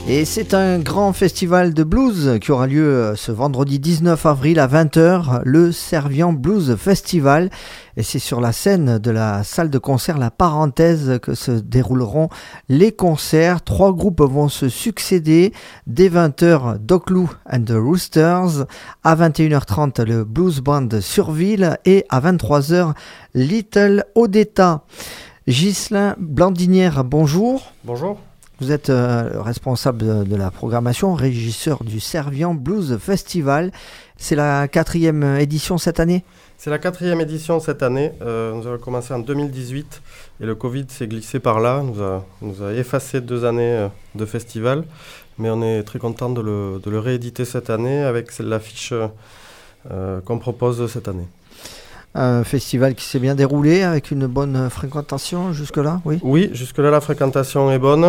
Et c'est un grand festival de blues qui aura lieu ce vendredi 19 avril à 20h, le Servian Blues Festival. Et c'est sur la scène de la salle de concert La Parenthèse que se dérouleront les concerts. 3 groupes vont se succéder. Dès 20h, Doc Lou and the Roosters. À 21h30, le Blues Band Surville. Et à 23h, Little Odetta. Ghislain Blandinière, bonjour. Bonjour. Vous êtes responsable de la programmation, régisseur du Servian Blues Festival. C'est la 4e édition cette année ? C'est la 4e édition cette année. Nous avons commencé en 2018 et le Covid s'est glissé par là. Nous a effacé 2 années de festival. Mais on est très content de le rééditer cette année avec l'affiche qu'on propose cette année. Un festival qui s'est bien déroulé avec une bonne fréquentation jusque-là, oui ? Oui, jusque-là la fréquentation est bonne.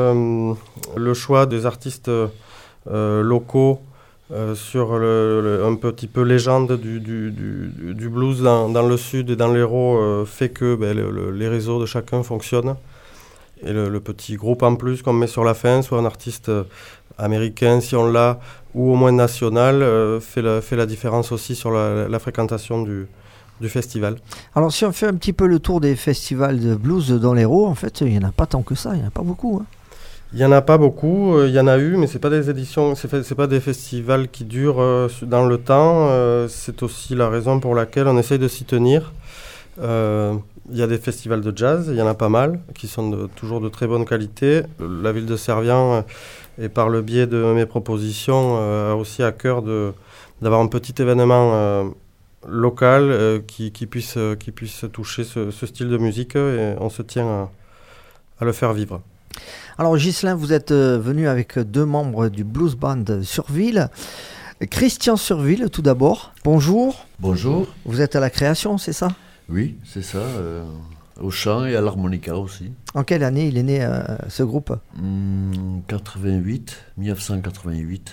Le choix des artistes locaux sur un petit peu légende du blues dans le sud et dans l'Hérault fait que les réseaux de chacun fonctionnent. Et le petit groupe en plus qu'on met sur la fin, soit un artiste américain si on l'a, ou au moins national, fait la différence aussi sur la fréquentation du festival. Alors si on fait un petit peu le tour des festivals de blues dans l'Hérault, en fait il n'y en a pas tant que ça, il n'y en a pas beaucoup. Hein. Il n'y en a pas beaucoup, il y en a eu, mais c'est pas des éditions, c'est pas des festivals qui durent dans le temps. C'est aussi la raison pour laquelle on essaye de s'y tenir. Il y a des festivals de jazz, il y en a pas mal, qui sont toujours de très bonne qualité. La ville de Servian, et par le biais de mes propositions, a aussi à cœur d'avoir un petit événement local qui puisse toucher ce style de musique, et on se tient à le faire vivre. Alors Ghislain, vous êtes venu avec 2 membres du Blues Band Surville. Christian Surville, tout d'abord, bonjour. Bonjour. Vous êtes à la création, c'est ça ? Oui, c'est ça, au chant et à l'harmonica aussi. En quelle année il est né ce groupe ? 1988.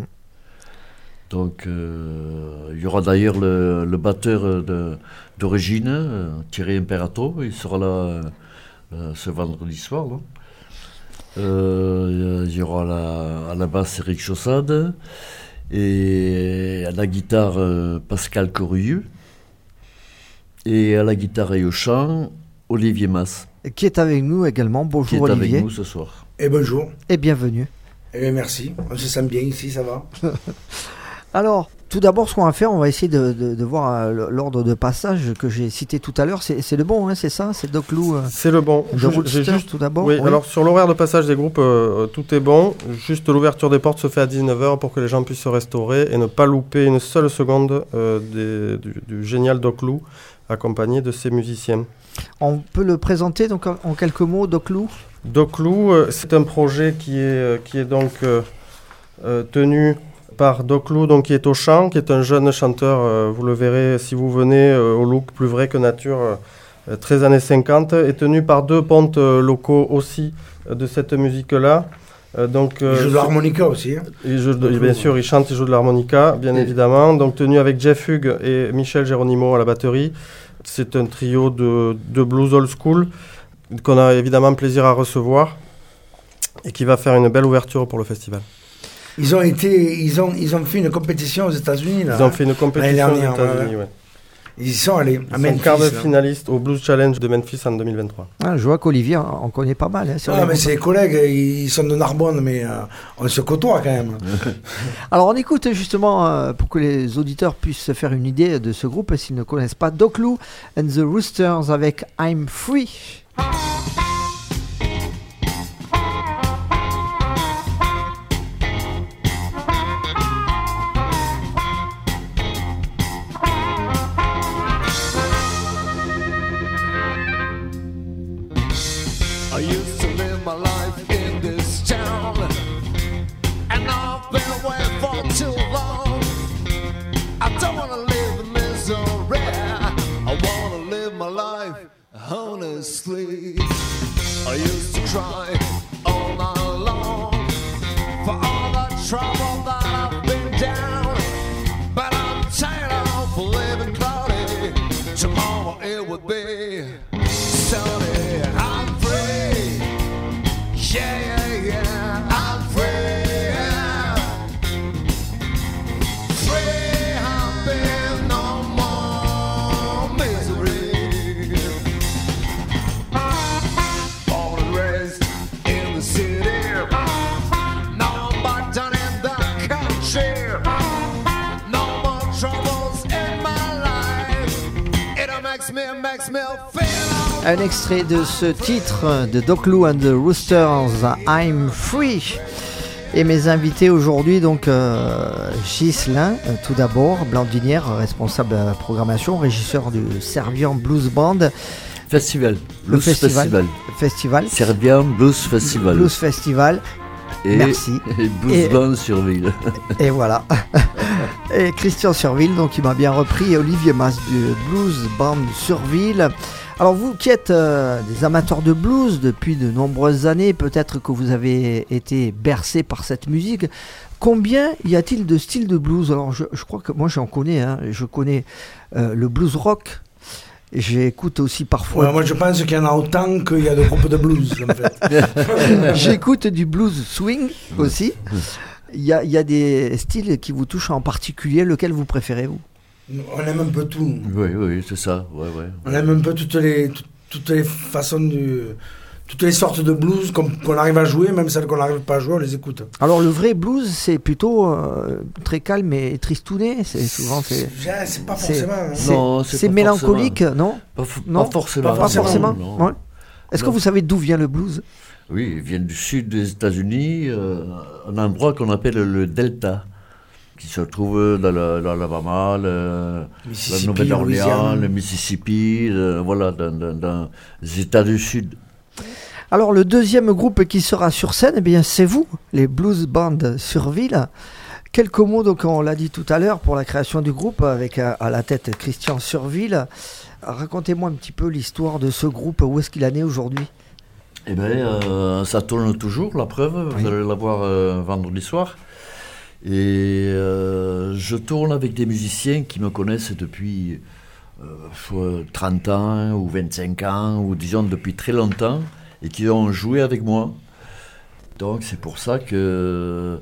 Donc, il y aura d'ailleurs le batteur d'origine, Thierry Imperato, il sera là ce vendredi soir. Là. Il y aura à la basse Eric Chaussade, et à la guitare Pascal Corrieux, et à la guitare et au chant Olivier Mas. Qui est avec nous également. Bonjour Olivier. Qui est avec nous ce soir. Et bonjour. Et bienvenue. Et merci, on se sent bien ici, ça va. Alors, tout d'abord, ce qu'on va faire, on va essayer de voir l'ordre de passage que j'ai cité tout à l'heure. C'est le bon, hein, c'est ça ? C'est Doc Lou c'est le bon. Roosters, tout d'abord. Oui, alors sur l'horaire de passage des groupes, tout est bon. Juste l'ouverture des portes se fait à 19h pour que les gens puissent se restaurer et ne pas louper une seule seconde du génial Doc Lou, accompagné de ses musiciens. On peut le présenter donc en quelques mots, Doc Lou ? Doc Lou, c'est un projet qui est donc tenu par Doc Lou, donc qui est au chant, qui est un jeune chanteur, vous le verrez si vous venez, au look plus vrai que nature, très années 50, et tenu par 2 pontes locaux aussi de cette musique-là. Il joue de l'harmonica aussi. Hein. Bien sûr, il chante, il joue de l'harmonica, bien évidemment. Donc tenu avec Jeff Hughes et Michel Geronimo à la batterie. C'est un trio de blues old school qu'on a évidemment plaisir à recevoir et qui va faire une belle ouverture pour le festival. Ils ont fait une compétition aux États-Unis là. Ils ont fait une compétition aux États-Unis, ouais. Ils y sont allés à Memphis. Ils sont quart de finaliste au Blues Challenge de Memphis en 2023. Ah, je vois qu'Olivier en connaît pas mal. Hein, mais c'est les collègues, ils sont de Narbonne, mais on se côtoie quand même. Alors on écoute justement, pour que les auditeurs puissent se faire une idée de ce groupe, s'ils ne connaissent pas, Doc Lou and the Roosters avec I'm Free. I used to live my life in this town, and I've been away for too long. I don't wanna live in misery, I wanna live my life honestly. I used to cry all night long for all the trouble that I've been down, but I'm tired of living cloudy. Tomorrow it would be sunny. I'm free, yeah, yeah, yeah, I'm free. Un extrait de ce titre de Doc Lou and the Roosters, I'm Free. Et mes invités aujourd'hui, donc Ghislain, tout d'abord, Blandinière, responsable de la programmation, régisseur du Servian Blues Band. Festival. Blues Festival. Servian Blues Festival. Blues Festival. Merci. Et Blues Band Surville. Et voilà. Et Christian Surville, donc il m'a bien repris, et Olivier Mas du Blues Band Surville. Alors vous qui êtes des amateurs de blues depuis de nombreuses années, peut-être que vous avez été bercés par cette musique. Combien y a-t-il de styles de blues? Alors je crois que moi j'en connais, hein. Je connais le blues rock. J'écoute aussi parfois... Ouais, moi je pense qu'il y en a autant qu'il y a de groupes de blues en fait. J'écoute du blues swing aussi. Il y a des styles qui vous touchent en particulier. Lequel vous préférez, vous? On aime un peu tout. Oui, c'est ça. Ouais. On aime un peu toutes les façons toutes les sortes de blues qu'on arrive à jouer, même celles qu'on n'arrive pas à jouer, on les écoute. Alors le vrai blues, c'est plutôt très calme et tristouné. C'est souvent c'est pas forcément. Non, c'est mélancolique, non? Pas forcément. Pas forcément. Non. Ouais. Est-ce que vous savez d'où vient le blues? Oui, il vient du sud des États-Unis, un endroit qu'on appelle le Delta, qui se trouve dans l'Alabama, la Nouvelle-Orléans, le Mississippi, dans les États du Sud. Alors le deuxième groupe qui sera sur scène, eh bien c'est vous, les Blues Band Surville. Quelques mots, donc on l'a dit tout à l'heure, pour la création du groupe, avec à la tête Christian Surville. Racontez-moi un petit peu l'histoire de ce groupe, où est-ce qu'il en est aujourd'hui? Eh bien, ça tourne toujours, la preuve, vous allez la voir vendredi soir. Et je tourne avec des musiciens qui me connaissent depuis 30 ans ou 25 ans, ou disons depuis très longtemps, et qui ont joué avec moi. Donc c'est pour ça que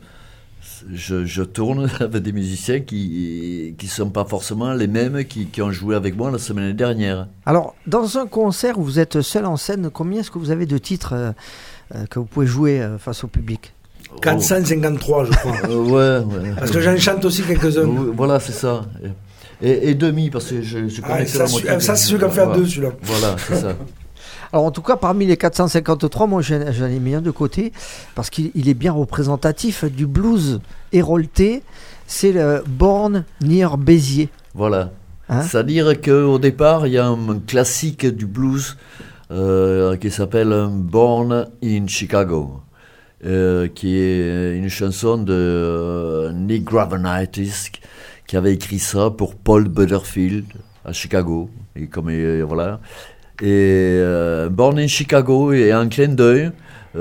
je tourne avec des musiciens qui ne sont pas forcément les mêmes qui ont joué avec moi la semaine dernière. Alors, dans un concert où vous êtes seul en scène, combien est-ce que vous avez de titres que vous pouvez jouer face au public? 453, je crois. Ouais. Parce que j'en chante aussi quelques-uns. Voilà, c'est ça. Et demi, parce que je connais que la moitié. Ça, c'est celui qui en fait à deux, celui-là. Voilà, c'est ça. Alors en tout cas, parmi les 453, moi j'en ai mis un de côté, parce qu'il est bien représentatif du blues hérolté, c'est le Born Near Béziers. Voilà. C'est-à-dire qu'au départ, il y a un classique du blues qui s'appelle Born in Chicago, qui est une chanson de Nick Gravenitis, qui avait écrit ça pour Paul Butterfield à Chicago. Et voilà. Et Born in Chicago est un clin d'œil,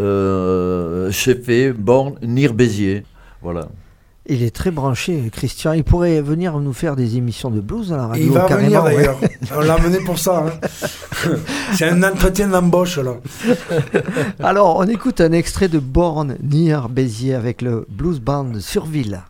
j'ai fait Born near Béziers. Voilà. Il est très branché, Christian. Il pourrait venir nous faire des émissions de blues à la radio. Il va venir d'ailleurs. On l'a amené pour ça. Hein. C'est un entretien d'embauche là. Alors, on écoute un extrait de Born near Béziers avec le Blues Band Surville.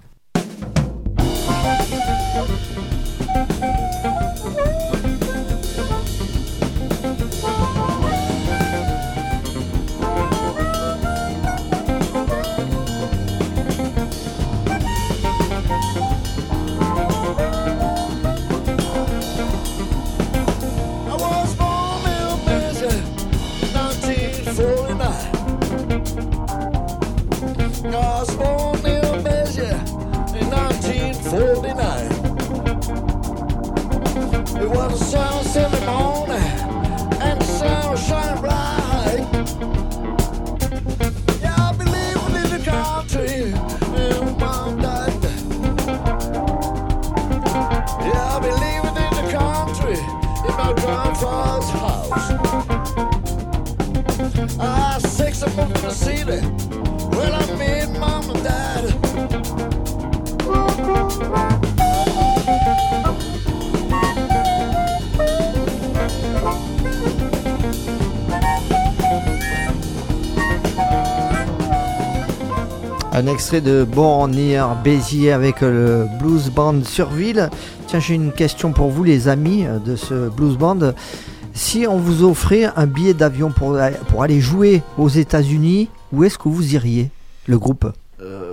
Un extrait de Born Near Béziers avec le Blues Band Surville. Tiens, j'ai une question pour vous, les amis de ce Blues Band. Si on vous offrait un billet d'avion pour aller jouer aux États-Unis, où est-ce que vous iriez, le groupe?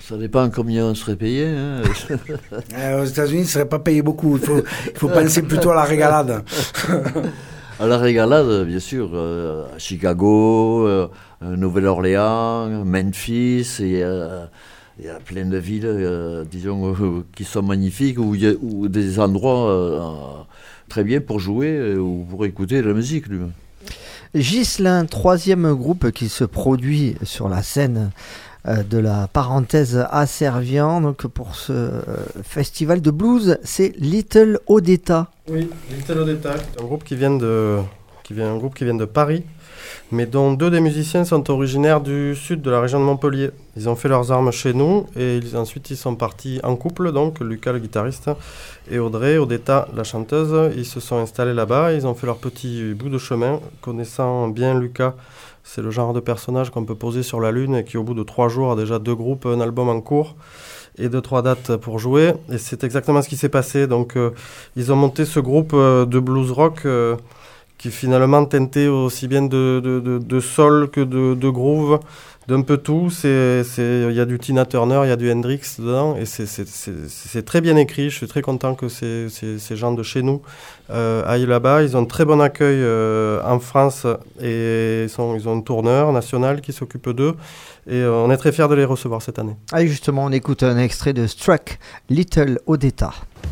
Ça dépend combien on serait payé. Hein. Aux États-Unis, ils ne seraient pas payés beaucoup. Il faut penser plutôt à la régalade. À la régalade, bien sûr. À Chicago, Nouvelle-Orléans, Memphis, et il y a plein de villes, disons, qui sont magnifiques, ou des endroits très bien pour jouer ou pour écouter de la musique. Lui. Ghislain, troisième groupe qui se produit sur la scène de la parenthèse à Servian. Donc pour ce festival de blues, c'est Little Odetta. Oui, Little Odetta, un groupe qui vient de Paris, mais dont deux des musiciens sont originaires du sud de la région de Montpellier. Ils ont fait leurs armes chez nous et ensuite ils sont partis en couple, donc Lucas le guitariste et Audrey Odetta la chanteuse. Ils se sont installés là-bas, ils ont fait leur petit bout de chemin. Connaissant bien Lucas, c'est le genre de personnage qu'on peut poser sur la lune et qui au bout de 3 jours a déjà 2 groupes, un album en cours et 2-3 dates pour jouer. Et c'est exactement ce qui s'est passé. Donc ils ont monté ce groupe de blues rock qui finalement teintait aussi bien de soul que de groove, d'un peu tout. Il y a du Tina Turner, il y a du Hendrix dedans, et c'est très bien écrit. Je suis très content que ces gens de chez nous aillent là-bas. Ils ont un très bon accueil en France, et ils ont un tourneur national qui s'occupe d'eux, et on est très fiers de les recevoir cette année. Allez, justement, on écoute un extrait de Struck, Little Odetta.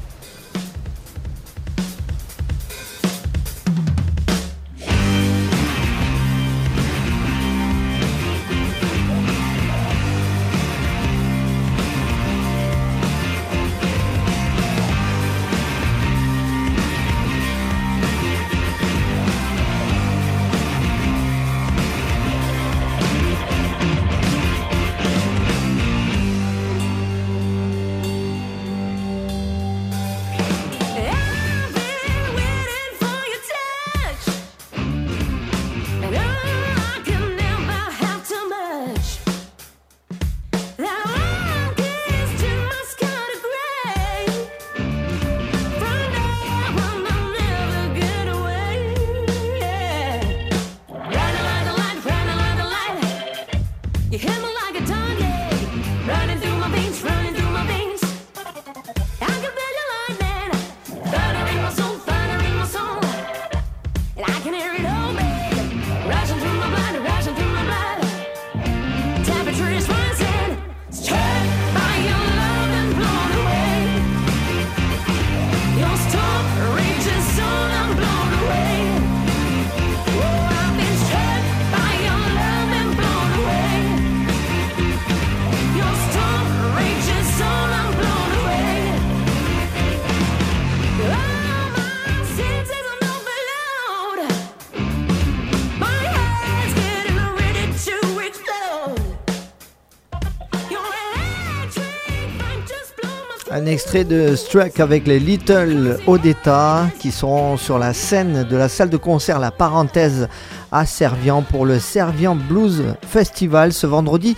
Un extrait de Struck avec les Little Odetta qui seront sur la scène de la salle de concert La Parenthèse à Servian pour le Servian Blues Festival ce vendredi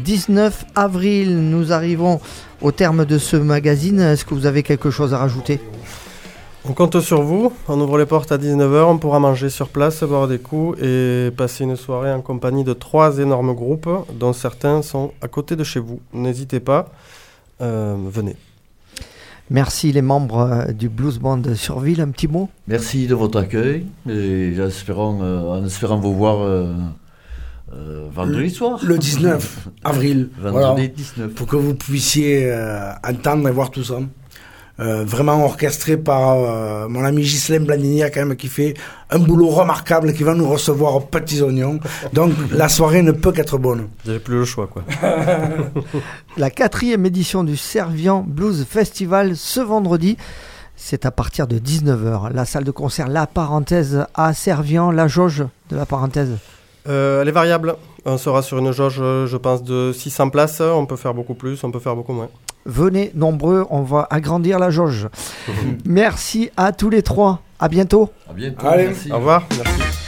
19 avril. Nous arrivons au terme de ce magazine. Est-ce que vous avez quelque chose à rajouter ? On compte sur vous, on ouvre les portes à 19h, on pourra manger sur place, boire des coups et passer une soirée en compagnie de 3 énormes groupes dont certains sont à côté de chez vous. N'hésitez pas, venez. Merci les membres du Blues Band Surville, un petit mot ? Merci de votre accueil et en espérant vous voir vendredi soir. Le 19 avril. Vendredi 19. Pour que vous puissiez entendre et voir tout ça. Vraiment orchestré par mon ami Ghislain Blandinière quand même, qui fait un boulot remarquable, qui va nous recevoir aux petits oignons. Donc la soirée ne peut qu'être bonne. J'ai plus le choix, quoi. La 4e édition du Servian Blues Festival ce vendredi, c'est à partir de 19h. La salle de concert La Parenthèse à Servian. La jauge de La Parenthèse, elle est variable. On sera sur une jauge, je pense, de 600 places. On peut faire beaucoup plus, on peut faire beaucoup moins. Venez nombreux, on va agrandir la jauge. Merci à tous les 3. À bientôt. À bientôt. Allez. Merci. Au revoir. Merci.